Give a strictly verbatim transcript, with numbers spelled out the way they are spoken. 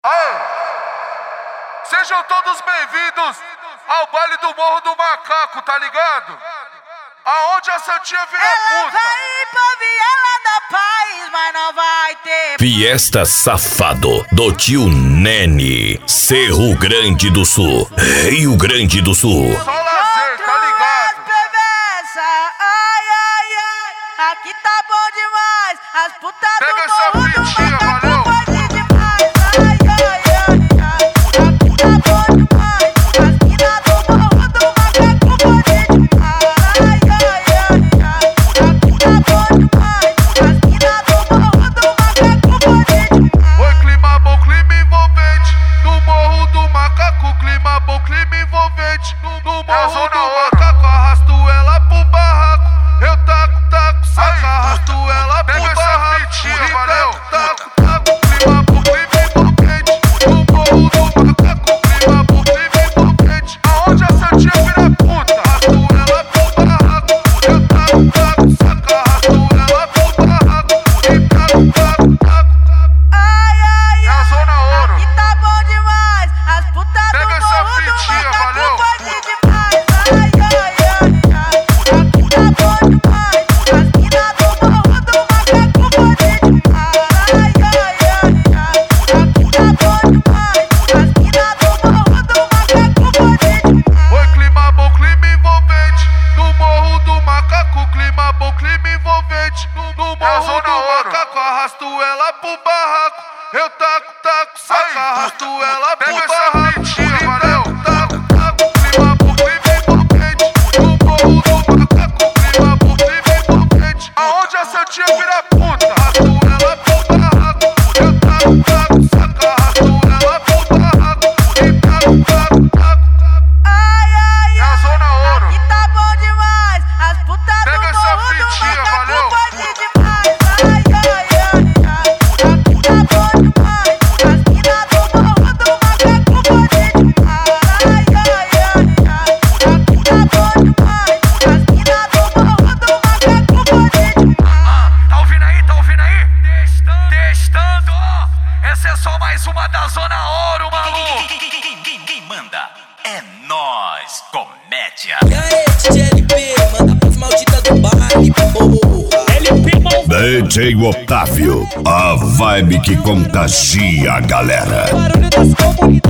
Aê! Sejam todos bem-vindos ao baile do Morro do Macaco, tá ligado? Aonde a Santinha vira Ela puta. vai ir pra viela da paz, mas não vai ter. Fiesta Safado, do tio Nene, Cerro Grande do Sul, Rio Grande do Sul. Só lazer, tá ligado? Perversa, ai, ai, ai. Aqui tá bom demais. As putas Pega do essa Morro do fitinha, Macaco valeu. pode demais. Ai, ai, ai, ai. Aqui tá bom demais. As minas do Morro do Macaco pode demais. Ai, ai, ai, ai. Aqui tá bom demais. As minas do Morro do Macaco pode demais. Oi, clima bom, clima envolvente. No Morro do Macaco, clima bom, clima envolvente. No, no Morro do Macaco, arrasto ela pro barraco. Eu taco, taco, saca, arrasto ela pro barraco. Valeu. Taco, taco, clima bom, clima envolvente. No Morro do Macaco, clima bom, clima envolvente. Aonde a Santinha vira puta, arrasto ela pro barraco. Eu taco, taco, saca, arrasto ela pro barraco. E taco, taco, taco. Ai, ai, É a ai. Zona Ouro. Aqui tá bom demais. As putas Pega do essa Morro do fitinha, Macaco valeu. pode demais. Ai, ai, ai, ai. Aqui tá bom demais. As minas do Morro do Macaco pode demais. Ai, ai, ai, ai. Aqui tá bom demais. As minas do Morro do Macaco pode demais. Oi, clima bom, clima envolvente. No Morro do Macaco, clima bom, clima envolvente. No, no Morro do Macaco, arrasto ela pro barraco. Eu taco, taco, saca, arrasto ela pro barraco. Valeu. Taco, taco, clima bom, clima envolvente. No Morro do Macaco, clima bom, clima envolvente. Aonde a Santinha vira puta, arrasto ela pro barraco. Eu taco, taco, saca, arrasto ela pro barraco. E taco, taco, taco. Ai, ai, É a ai. Zona Ouro. Aqui tá bom demais. As putas Pega do essa Morro do fitinha, Macaco valeu. pode demais. Ai, ai, ai, ai. Aqui tá bom demais. As minas do Morro do Macaco pode demais. Ai, ai, ai, ai. Aqui tá bom demais. As minas do Morro do Macaco pode demais. Tá ouvindo aí? Tá ouvindo aí? Testando, testando. Essa é só mais uma da Zona Ouro, maluco. Quem manda é nós, comédia. E aí, D J L P, manda pras malditas do baile, porra. D J Otávio, a vibe que contagia a galera. Barulho das comunidades.